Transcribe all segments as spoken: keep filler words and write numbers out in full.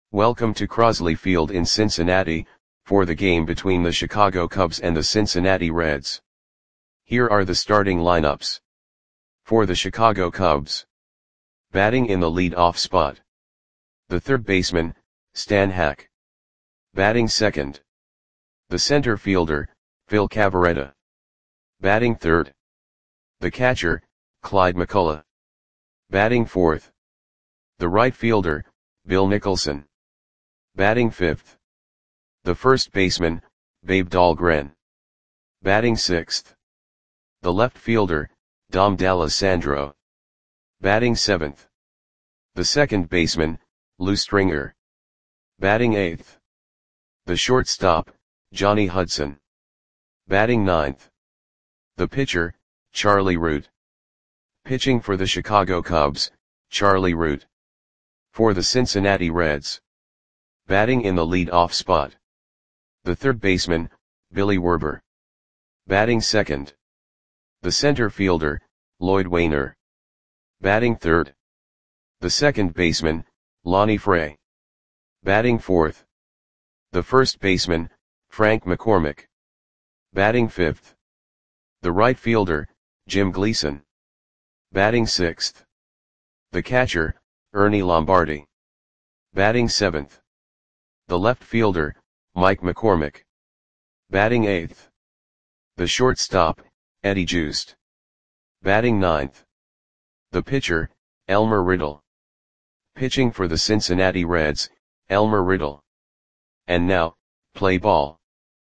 Welcome to Crosley Field in Cincinnati, for the game between the Chicago Cubs and the Cincinnati Reds. Here are the starting lineups. For the Chicago Cubs. Batting in the lead-off spot. The third baseman, Stan Hack. Batting second. The center fielder, Phil Cavarretta. Batting third. The catcher, Clyde McCullough. Batting fourth. The right fielder, Bill Nicholson. Batting fifth. The first baseman, Babe Dahlgren. Batting sixth. The left fielder, Dom D'Alessandro. Batting seventh. The second baseman, Lou Stringer. Batting eighth. The shortstop, Johnny Hudson. Batting ninth. The pitcher, Charlie Root. Pitching for the Chicago Cubs, Charlie Root. For the Cincinnati Reds. Batting in the lead-off spot. The third baseman, Billy Werber. Batting second. The center fielder, Lloyd Waner. Batting third. The second baseman, Lonnie Fray. Batting fourth. The first baseman, Frank McCormick. Batting fifth. The right fielder, Jim Gleason. Batting sixth. The catcher, Ernie Lombardi. Batting seventh. The left fielder, Mike McCormick. Batting eighth. The shortstop, Eddie Joost. Batting ninth. The pitcher, Elmer Riddle. Pitching for the Cincinnati Reds, Elmer Riddle. And now, play ball.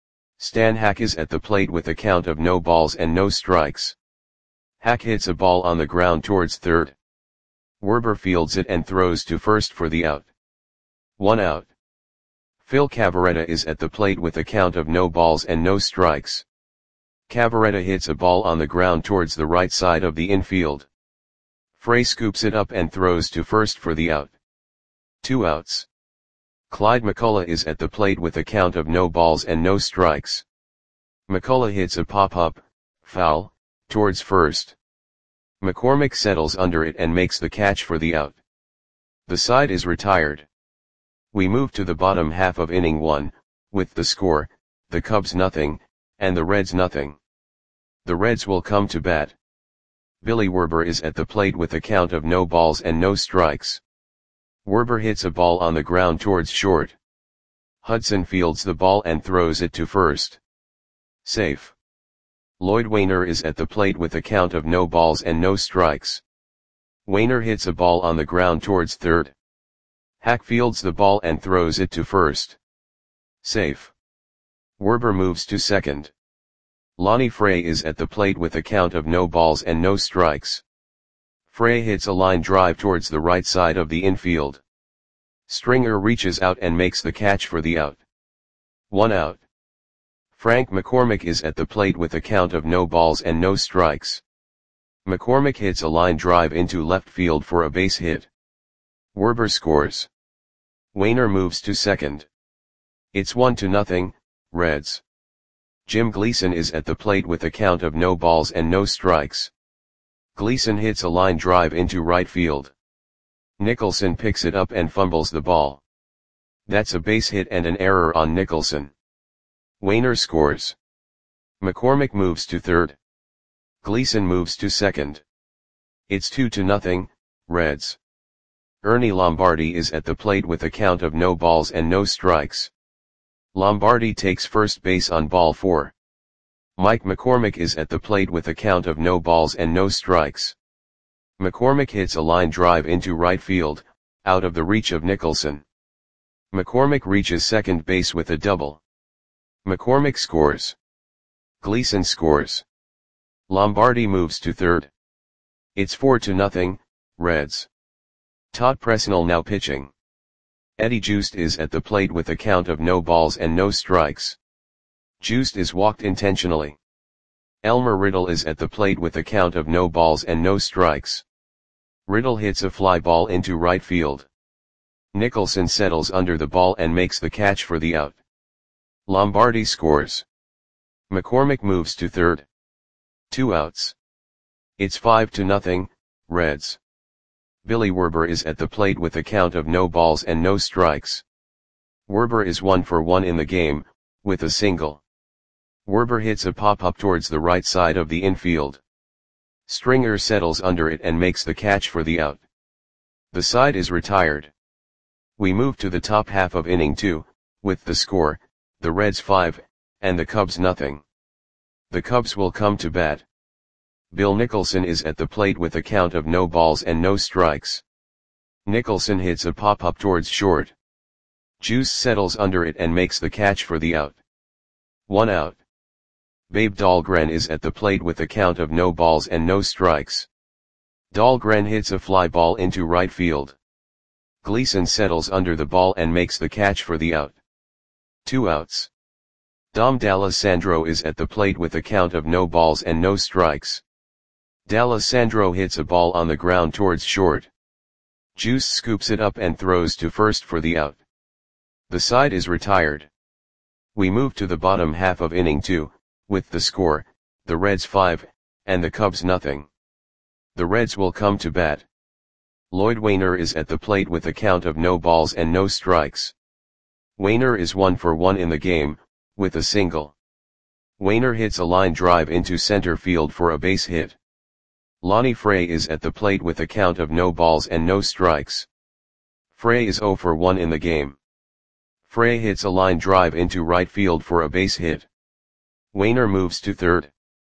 Stan Hack is at the plate with a count of no balls and no strikes. Hack hits a ball on the ground towards third. Werber fields it and throws to first for the out. One out. Phil Cavarretta is at the plate with a count of no balls and no strikes. Cavarretta hits a ball on the ground towards the right side of the infield. Fray scoops it up and throws to first for the out. Two outs. Clyde McCullough is at the plate with a count of no balls and no strikes. McCullough hits a pop-up, foul, towards first. McCormick settles under it and makes the catch for the out. The side is retired. We move to the bottom half of inning one, with the score, the Cubs nothing, and the Reds nothing. The Reds will come to bat. Billy Werber is at the plate with a count of no balls and no strikes. Werber hits a ball on the ground towards short. Hudson fields the ball and throws it to first. Safe. Lloyd Waner is at the plate with a count of no balls and no strikes. Waner hits a ball on the ground towards third. Hack fields the ball and throws it to first. Safe. Werber moves to second. Lonnie Fray is at the plate with a count of no balls and no strikes. Fray hits a line drive towards the right side of the infield. Stringer reaches out and makes the catch for the out. One out. Frank McCormick is at the plate with a count of no balls and no strikes. McCormick hits a line drive into left field for a base hit. Werber scores. Waner moves to second. It's one to nothing, Reds. Jim Gleason is at the plate with a count of no balls and no strikes. Gleason hits a line drive into right field. Nicholson picks it up and fumbles the ball. That's a base hit and an error on Nicholson. Waner scores. McCormick moves to third. Gleason moves to second. It's two to nothing, Reds. Ernie Lombardi is at the plate with a count of no balls and no strikes. Lombardi takes first base on ball four. Mike McCormick is at the plate with a count of no balls and no strikes. McCormick hits a line drive into right field, out of the reach of Nicholson. McCormick reaches second base with a double. McCormick scores. Gleason scores. Lombardi moves to third. It's four to nothing, Reds. Todd Presnell now pitching. Eddie Joost is at the plate with a count of no balls and no strikes. Joost is walked intentionally. Elmer Riddle is at the plate with a count of no balls and no strikes. Riddle hits a fly ball into right field. Nicholson settles under the ball and makes the catch for the out. Lombardi scores. McCormick moves to third. Two outs. It's five to nothing, Reds. Billy Werber is at the plate with a count of no balls and no strikes. Werber is one for one in the game, with a single. Werber hits a pop-up towards the right side of the infield. Stringer settles under it and makes the catch for the out. The side is retired. We move to the top half of inning two, with the score, the Reds five, and the Cubs nothing. The Cubs will come to bat. Bill Nicholson is at the plate with a count of no balls and no strikes. Nicholson hits a pop-up towards short. Juice settles under it and makes the catch for the out. One out. Babe Dahlgren is at the plate with a count of no balls and no strikes. Dahlgren hits a fly ball into right field. Gleason settles under the ball and makes the catch for the out. Two outs. Dom D'Alessandro is at the plate with a count of no balls and no strikes. D'Alessandro hits a ball on the ground towards short. Juice scoops it up and throws to first for the out. The side is retired. We move to the bottom half of inning two, with the score, the Reds five, and the Cubs nothing. The Reds will come to bat. Lloyd Wainer is at the plate with a count of no balls and no strikes. Wainer is one for one in the game, with a single. Wainer hits a line drive into center field for a base hit. Lonnie Frey is at the plate with a count of no balls and no strikes. Frey is zero for one in the game. Frey hits a line drive into right field for a base hit. Wainer moves to third.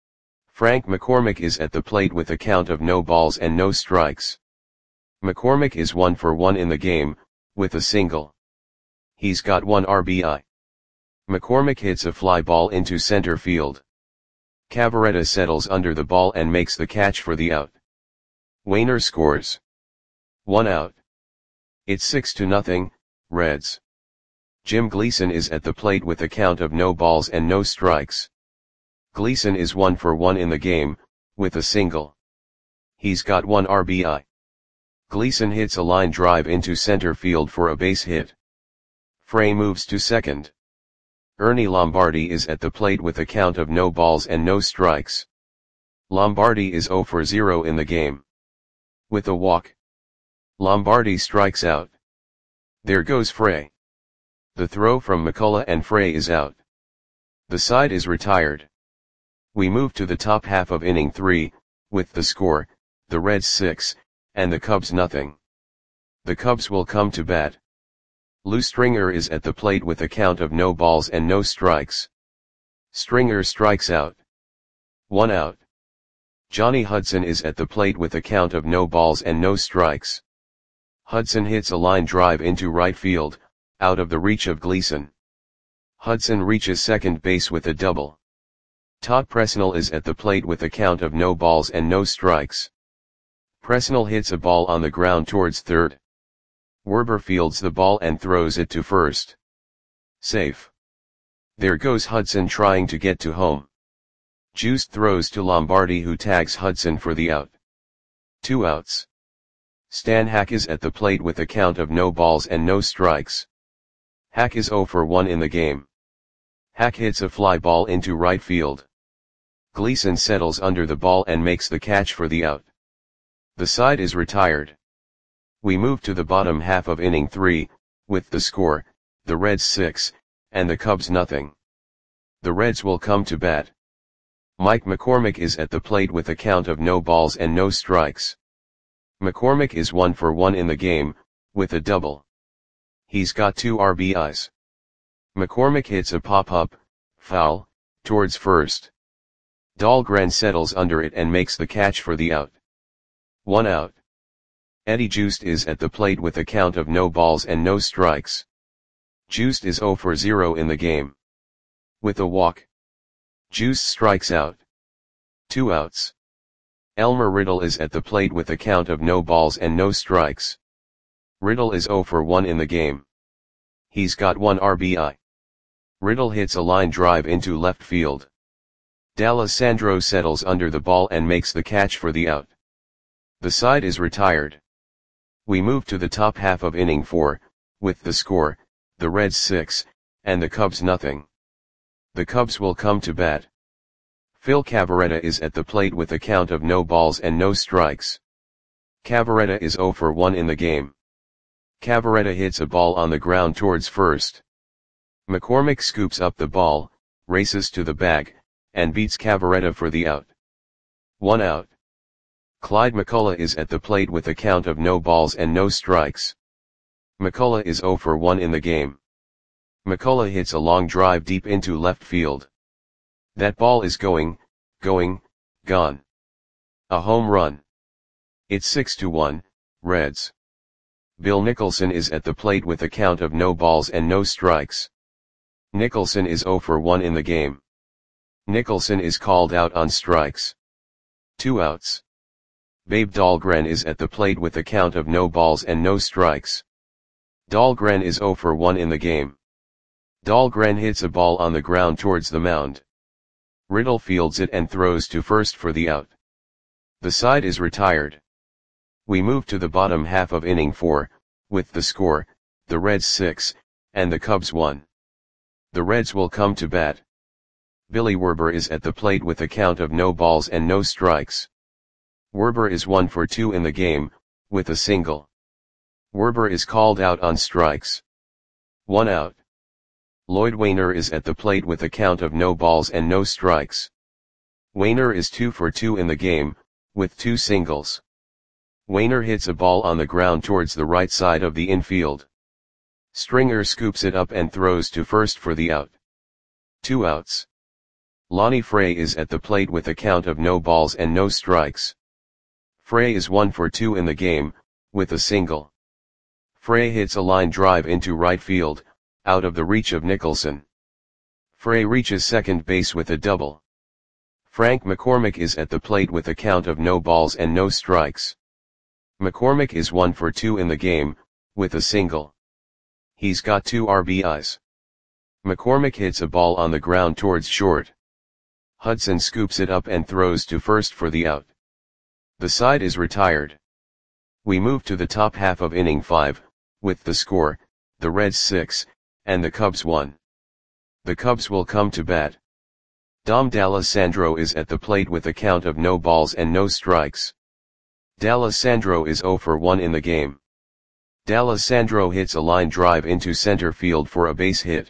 Frank McCormick is at the plate with a count of no balls and no strikes. McCormick is one for one in the game, with a single. He's got one R B I. McCormick hits a fly ball into center field. Cavaretta settles under the ball and makes the catch for the out. Wainer scores. One out. It's six to nothing, Reds. Jim Gleason is at the plate with a count of no balls and no strikes. Gleason is one for one in the game, with a single. He's got one R B I. Gleason hits a line drive into center field for a base hit. Frey moves to second. Ernie Lombardi is at the plate with a count of no balls and no strikes. Lombardi is zero for zero in the game. With a walk, Lombardi strikes out. There goes Frey. The throw from McCullough and Frey is out. The side is retired. We move to the top half of inning three, with the score, the Reds six, and the Cubs nothing. The Cubs will come to bat. Lou Stringer is at the plate with a count of no balls and no strikes. Stringer strikes out. One out. Johnny Hudson is at the plate with a count of no balls and no strikes. Hudson hits a line drive into right field, out of the reach of Gleason. Hudson reaches second base with a double. Todd Presnell is at the plate with a count of no balls and no strikes. Presnell hits a ball on the ground towards third. Werber fields the ball and throws it to first. Safe. There goes Hudson trying to get to home. Juice throws to Lombardi, who tags Hudson for the out. Two outs. Stan Hack is at the plate with a count of no balls and no strikes. Hack is zero for one in the game. Hack hits a fly ball into right field. Gleason settles under the ball and makes the catch for the out. The side is retired. We move to the bottom half of inning three, with the score, the Reds six, and the Cubs nothing. The Reds will come to bat. Mike McCormick is at the plate with a count of no balls and no strikes. McCormick is one for one in the game, with a double. He's got two R B Is. McCormick hits a pop-up, foul, towards first. Dahlgren settles under it and makes the catch for the out. One out. Eddie Juiced is at the plate with a count of no balls and no strikes. Juiced is zero for zero in the game. With a walk, Juiced strikes out. Two outs. Elmer Riddle is at the plate with a count of no balls and no strikes. Riddle is zero for one in the game. He's got one R B I. Riddle hits a line drive into left field. D'Alessandro settles under the ball and makes the catch for the out. The side is retired. We move to the top half of inning four, with the score, the Reds six, and the Cubs nothing. The Cubs will come to bat. Phil Cavaretta is at the plate with a count of no balls and no strikes. Cavaretta is zero for one in the game. Cavaretta hits a ball on the ground towards first. McCormick scoops up the ball, races to the bag, and beats Cavaretta for the out. One out. Clyde McCullough is at the plate with a count of no balls and no strikes. McCullough is zero for one in the game. McCullough hits a long drive deep into left field. That ball is going, going, gone. A home run. It's six to one, Reds. Bill Nicholson is at the plate with a count of no balls and no strikes. Nicholson is zero for one in the game. Nicholson is called out on strikes. Two outs. Babe Dahlgren is at the plate with a count of no balls and no strikes. Dahlgren is zero for one in the game. Dahlgren hits a ball on the ground towards the mound. Riddle fields it and throws to first for the out. The side is retired. We move to the bottom half of inning four, with the score, the Reds six, and the Cubs one. The Reds will come to bat. Billy Werber is at the plate with a count of no balls and no strikes. Werber is one for two in the game, with a single. Werber is called out on strikes. One out. Lloyd Wainer is at the plate with a count of no balls and no strikes. Wainer is two for two in the game, with two singles. Wainer hits a ball on the ground towards the right side of the infield. Stringer scoops it up and throws to first for the out. Two outs. Lonnie Frey is at the plate with a count of no balls and no strikes. Frey is one for two in the game, with a single. Frey hits a line drive into right field, out of the reach of Nicholson. Frey reaches second base with a double. Frank McCormick is at the plate with a count of no balls and no strikes. McCormick is one for two in the game, with a single. He's got two R B Is. McCormick hits a ball on the ground towards short. Hudson scoops it up and throws to first for the out. The side is retired. We move to the top half of inning five, with the score, the Reds six, and the Cubs one. The Cubs will come to bat. Dom D'Alessandro is at the plate with a count of no balls and no strikes. D'Alessandro is zero for one in the game. D'Alessandro hits a line drive into center field for a base hit.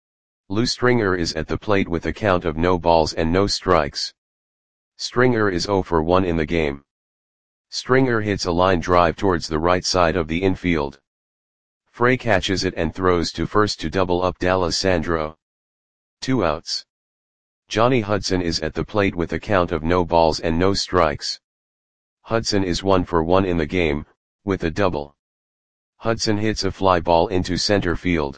Lou Stringer is at the plate with a count of no balls and no strikes. Stringer is zero for one in the game. Stringer hits a line drive towards the right side of the infield. Frey catches it and throws to first to double up D'Alessandro. Two outs. Johnny Hudson is at the plate with a count of no balls and no strikes. Hudson is one for one in the game, with a double. Hudson hits a fly ball into center field.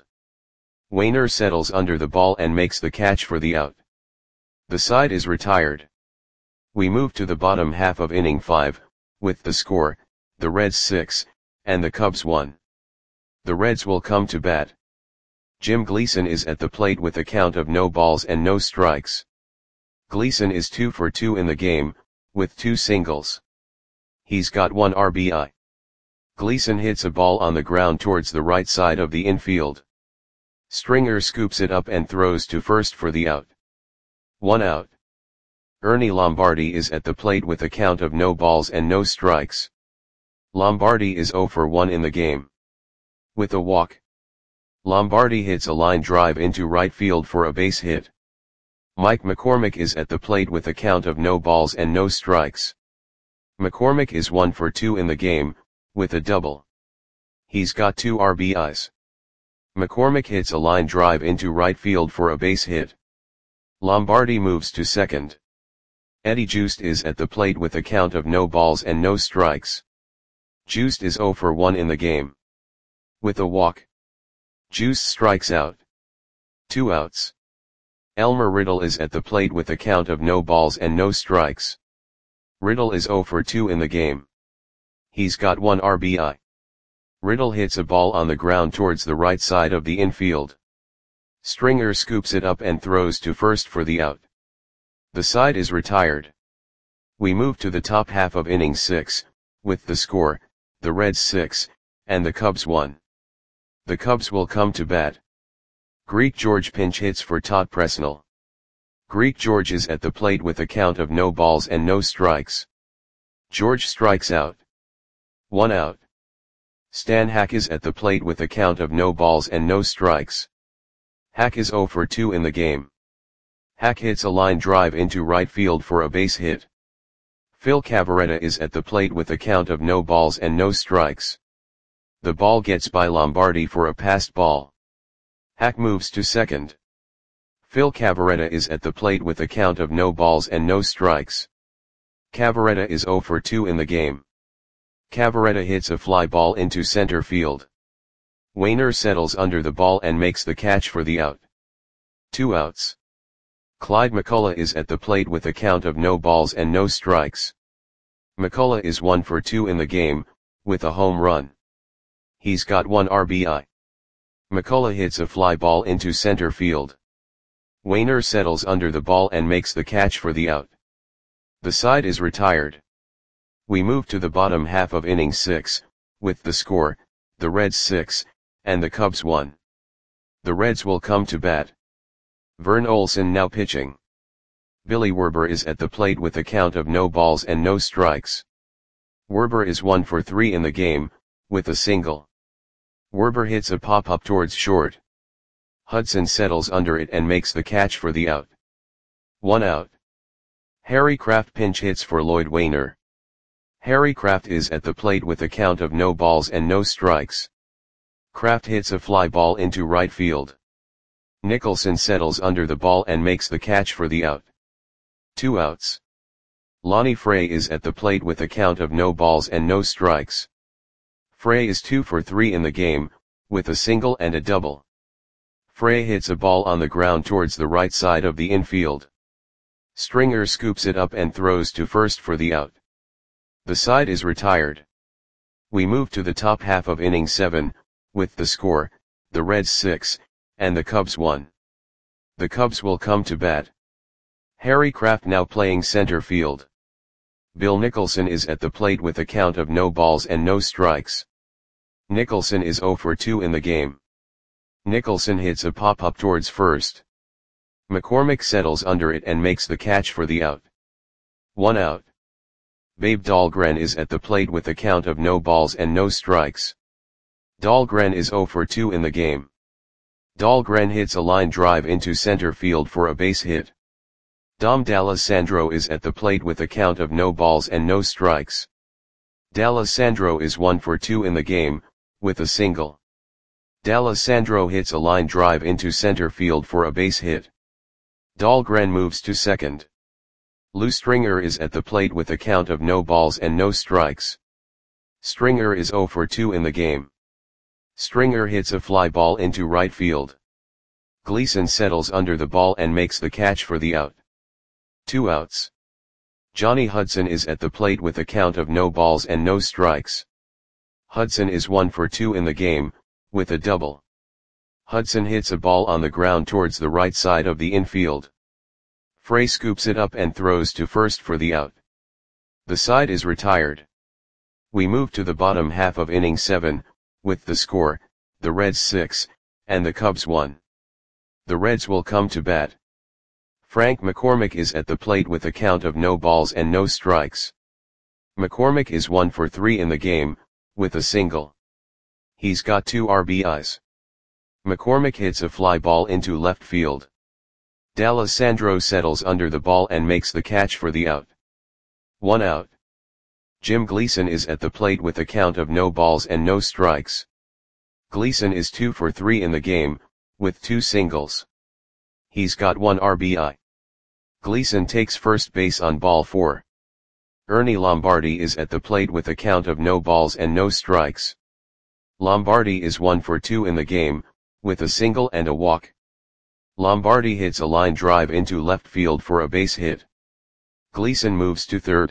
Wainer settles under the ball and makes the catch for the out. The side is retired. We move to the bottom half of inning five, with the score, the Reds six, and the Cubs one. The Reds will come to bat. Jim Gleason is at the plate with a count of no balls and no strikes. Gleason is two for two in the game, with two singles. He's got one R B I. Gleason hits a ball on the ground towards the right side of the infield. Stringer scoops it up and throws to first for the out. One out. Ernie Lombardi is at the plate with a count of no balls and no strikes. Lombardi is zero for one in the game. With a walk. Lombardi hits a line drive into right field for a base hit. Mike McCormick is at the plate with a count of no balls and no strikes. McCormick is one for two in the game, with a double. He's got two R B Is. McCormick hits a line drive into right field for a base hit. Lombardi moves to second. Eddie Joost is at the plate with a count of no balls and no strikes. Joost is zero for one in the game. With a walk. Joost strikes out. Two outs. Elmer Riddle is at the plate with a count of no balls and no strikes. Riddle is zero for two in the game. He's got one R B I. Riddle hits a ball on the ground towards the right side of the infield. Stringer scoops it up and throws to first for the out. The side is retired. We move to the top half of inning six, with the score, the Reds six, and the Cubs one. The Cubs will come to bat. Greek George pinch hits for Todd Presnell. Greek George is at the plate with a count of no balls and no strikes. George strikes out. One out. Stan Hack is at the plate with a count of no balls and no strikes. Hack is zero for two in the game. Hack hits a line drive into right field for a base hit. Phil Cavarretta is at the plate with a count of no balls and no strikes. The ball gets by Lombardi for a passed ball. Hack moves to second. Phil Cavarretta is at the plate with a count of no balls and no strikes. Cavarretta is zero for two in the game. Cavarretta hits a fly ball into center field. Wainer settles under the ball and makes the catch for the out. Two outs. Clyde McCullough is at the plate with a count of no balls and no strikes. McCullough is one for two in the game, with a home run. He's got one R B I. McCullough hits a fly ball into center field. Wainer settles under the ball and makes the catch for the out. The side is retired. We move to the bottom half of inning six, with the score, the Reds six, and the Cubs one. The Reds will come to bat. Vern Olson now pitching. Billy Werber is at the plate with a count of no balls and no strikes. Werber is one for three in the game, with a single. Werber hits a pop-up towards short. Hudson settles under it and makes the catch for the out. One out. Harry Kraft pinch hits for Lloyd Wainer. Harry Kraft is at the plate with a count of no balls and no strikes. Kraft hits a fly ball into right field. Nicholson settles under the ball and makes the catch for the out. Two outs. Lonnie Frey is at the plate with a count of no balls and no strikes. Frey is two for three in the game, with a single and a double. Frey hits a ball on the ground towards the right side of the infield. Stringer scoops it up and throws to first for the out. The side is retired. We move to the top half of inning seven, with the score, the Reds six, and the Cubs one. The Cubs will come to bat. Harry Kraft now playing center field. Bill Nicholson is at the plate with a count of no balls and no strikes. Nicholson is zero for two in the game. Nicholson hits a pop-up towards first. McCormick settles under it and makes the catch for the out. One out. Babe Dahlgren is at the plate with a count of no balls and no strikes. Dahlgren is zero for two in the game. Dahlgren hits a line drive into center field for a base hit. Dom D'Alessandro is at the plate with a count of no balls and no strikes. D'Alessandro is one for two in the game, with a single. D'Alessandro hits a line drive into center field for a base hit. Dahlgren moves to second. Lou Stringer is at the plate with a count of no balls and no strikes. Stringer is zero for two in the game. Stringer hits a fly ball into right field. Gleason settles under the ball and makes the catch for the out. Two outs. Johnny Hudson is at the plate with a count of no balls and no strikes. Hudson is one for two in the game, with a double. Hudson hits a ball on the ground towards the right side of the infield. Frey scoops it up and throws to first for the out. The side is retired. We move to the bottom half of inning seven, with the score, the Reds six, and the Cubs one. The Reds will come to bat. Frank McCormick is at the plate with a count of no balls and no strikes. McCormick is one for three in the game, with a single. He's got two R B Is. McCormick hits a fly ball into left field. D'Alessandro settles under the ball and makes the catch for the out. One out. Jim Gleason is at the plate with a count of no balls and no strikes. Gleason is two for three in the game, with two singles. He's got one R B I. Gleason takes first base on ball four. Ernie Lombardi is at the plate with a count of no balls and no strikes. Lombardi is one for two in the game, with a single and a walk. Lombardi hits a line drive into left field for a base hit. Gleason moves to third.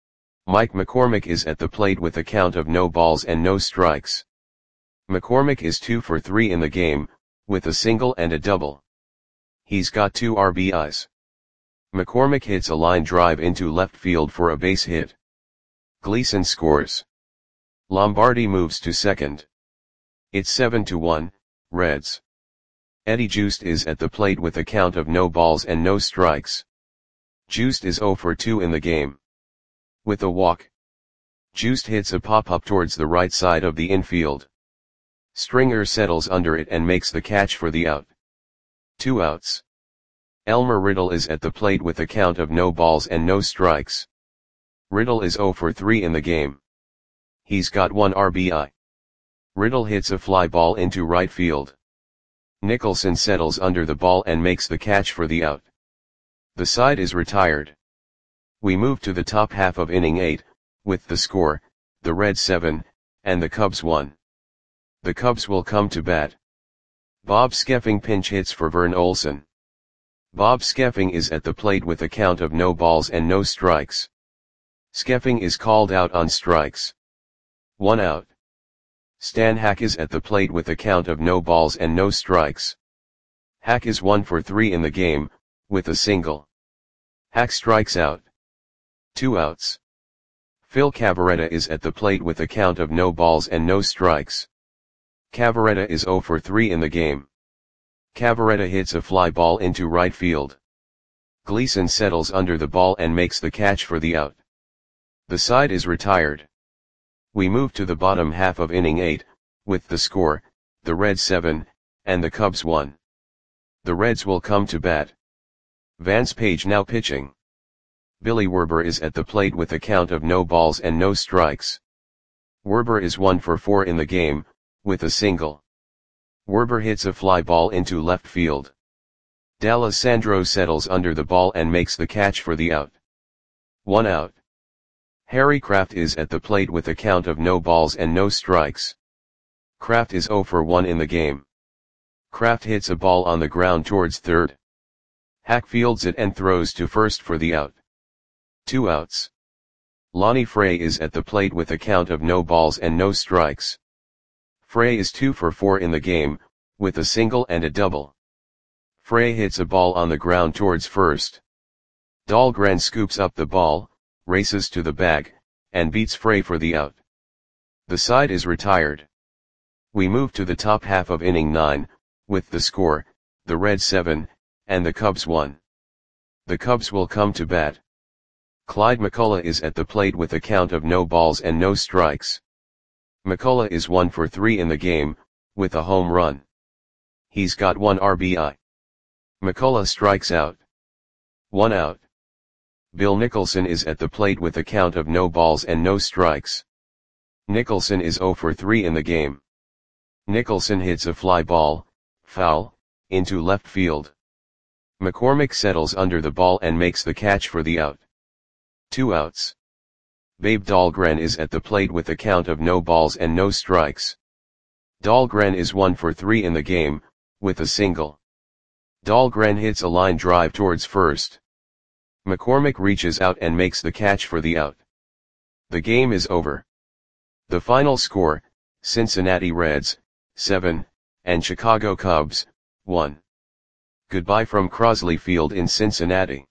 Mike McCormick is at the plate with a count of no balls and no strikes. McCormick is two for three in the game, with a single and a double. He's got two R B Is. McCormick hits a line drive into left field for a base hit. Gleason scores. Lombardi moves to second. It's seven to one, Reds. Eddie Joost is at the plate with a count of no balls and no strikes. Joost is zero for two in the game. With a walk. Joost hits a pop-up towards the right side of the infield. Stringer settles under it and makes the catch for the out. Two outs. Elmer Riddle is at the plate with a count of no balls and no strikes. Riddle is oh for three in the game. He's got one R B I. Riddle hits a fly ball into right field. Nicholson settles under the ball and makes the catch for the out. The side is retired. We move to the top half of inning eight, with the score, the Reds seven, and the Cubs one. The Cubs will come to bat. Bob Skeffing pinch hits for Vern Olson. Bob Skeffing is at the plate with a count of no balls and no strikes. Skeffing is called out on strikes. One out. Stan Hack is at the plate with a count of no balls and no strikes. Hack is one for three in the game, with a single. Hack strikes out. Two outs. Phil Cavarretta is at the plate with a count of no balls and no strikes. Cavarretta is oh for three in the game. Cavarretta hits a fly ball into right field. Gleason settles under the ball and makes the catch for the out. The side is retired. We move to the bottom half of inning eight, with the score, the Reds seven, and the Cubs one. The Reds will come to bat. Vance Page now pitching. Billy Werber is at the plate with a count of no balls and no strikes. Werber is one for four in the game, with a single. Werber hits a fly ball into left field. D'Alessandro settles under the ball and makes the catch for the out. One out. Harry Kraft is at the plate with a count of no balls and no strikes. Kraft is oh for one in the game. Kraft hits a ball on the ground towards third. Hack fields it and throws to first for the out. Two outs. Lonnie Frey is at the plate with a count of no balls and no strikes. Frey is two for four in the game, with a single and a double. Frey hits a ball on the ground towards first. Dahlgren scoops up the ball, races to the bag, and beats Frey for the out. The side is retired. We move to the top half of inning nine, with the score, the Reds seven, and the Cubs one. The Cubs will come to bat. Clyde McCullough is at the plate with a count of no balls and no strikes. McCullough is one for three in the game, with a home run. He's got one R B I. McCullough strikes out. One out. Bill Nicholson is at the plate with a count of no balls and no strikes. Nicholson is oh for three in the game. Nicholson hits a fly ball, foul, into left field. McCormick settles under the ball and makes the catch for the out. Two outs. Babe Dahlgren is at the plate with a count of no balls and no strikes. Dahlgren is one for three in the game, with a single. Dahlgren hits a line drive towards first. McCormick reaches out and makes the catch for the out. The game is over. The final score, Cincinnati Reds, seven, and Chicago Cubs, one. Goodbye from Crosley Field in Cincinnati.